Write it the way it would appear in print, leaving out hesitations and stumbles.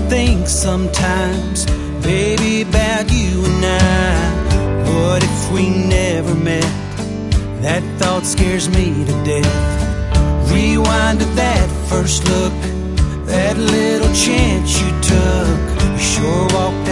think sometimes, baby, about you and I. What if we never met? That thought scares me to death. Rewind to that first look, that little chance you took. You sure walked